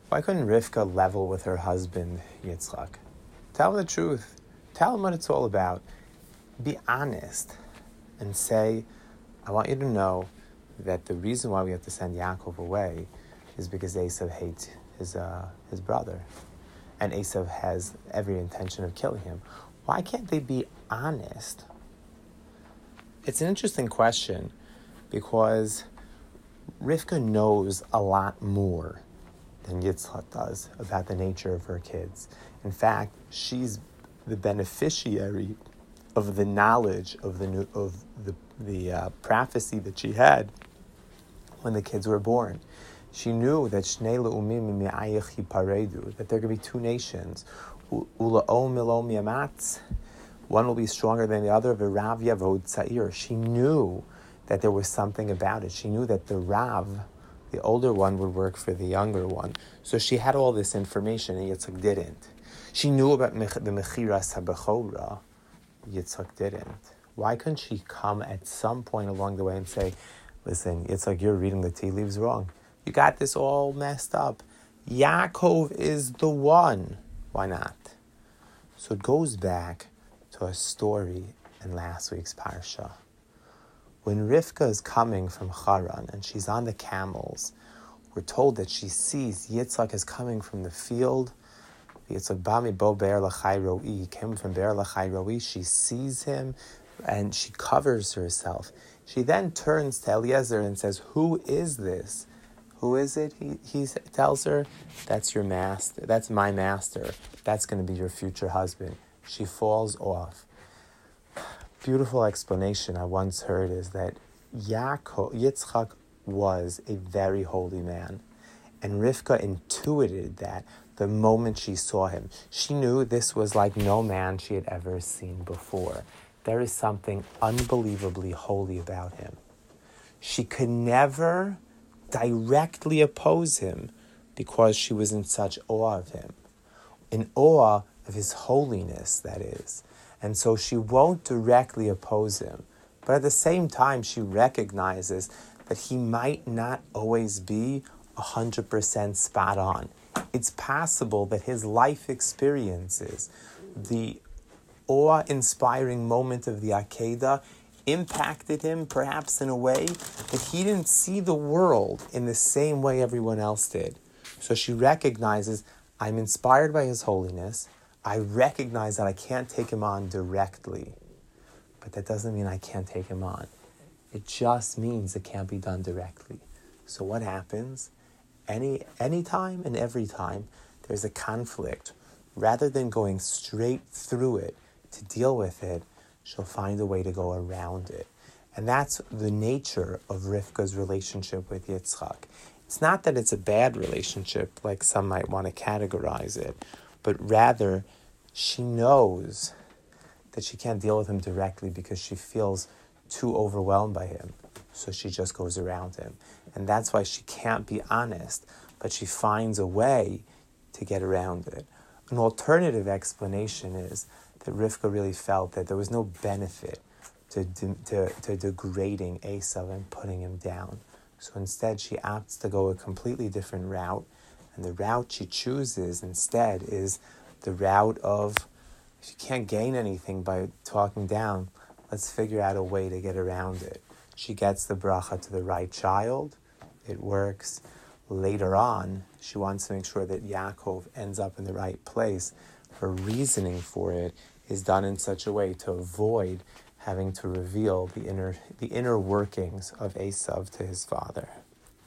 Why couldn't Rivka level with her husband, Yitzchak? Tell him the truth. Tell him what it's all about. Be honest and say, I want you to know that the reason why we have to send Yaakov away is because Esav hates his brother. And Esav has every intention of killing him. Why can't they be honest? It's an interesting question because Rivka knows a lot more than Yitzchak does about the nature of her kids. In fact, she's the beneficiary of the knowledge of the prophecy that she had when the kids were born. She knew that Shnei le'umim mi'ayich hiparedu, that there could be two nations. Ula'om milom yamatz, one will be stronger than the other. V'rav yavod tza'ir. She knew that there was something about it. She knew that the Rav, the older one, would work for the younger one. So she had all this information, and Yitzchak didn't. She knew about the mechiras habechora. Yitzchak didn't. Why couldn't she come at some point along the way and say, listen, Yitzchak, you're reading the tea leaves wrong. You got this all messed up. Yaakov is the one. Why not? So it goes back to a story in last week's parsha. When Rivka is coming from Haran and she's on the camels, we're told that she sees Yitzchak is coming from the field. Yitzchak bami bo be'er l'chai ro'i, came from be'er l'chai ro'i. She sees him and she covers herself. She then turns to Eliezer and says, who is this? Who is it? He tells her, that's your master. That's my master. That's going to be your future husband. She falls off. Beautiful explanation I once heard is that Yitzchak was a very holy man. And Rivka intuited that the moment she saw him. She knew this was like no man she had ever seen before. There is something unbelievably holy about him. She could never directly oppose him because she was in such awe of him. In awe of his holiness, that is. And so she won't directly oppose him. But at the same time, she recognizes that he might not always be 100% spot on. It's possible that his life experiences, the awe-inspiring moment of the Akedah, impacted him perhaps in a way that he didn't see the world in the same way everyone else did. So she recognizes, I'm inspired by his holiness. I recognize that I can't take him on directly. But that doesn't mean I can't take him on. It just means it can't be done directly. So what happens? Any time and every time there's a conflict, rather than going straight through it to deal with it, she'll find a way to go around it. And that's the nature of Rivka's relationship with Yitzchak. It's not that it's a bad relationship, like some might want to categorize it, but rather she knows that she can't deal with him directly because she feels too overwhelmed by him. So she just goes around him. And that's why she can't be honest, but she finds a way to get around it. An alternative explanation is that Rivka really felt that there was no benefit to degrading Esav and putting him down. So instead she opts to go a completely different route. And the route she chooses instead is the route of, if you can't gain anything by talking down, let's figure out a way to get around it. She gets the bracha to the right child. It works. Later on, she wants to make sure that Yaakov ends up in the right place. Her reasoning for it is done in such a way to avoid having to reveal the inner workings of Esav to his father.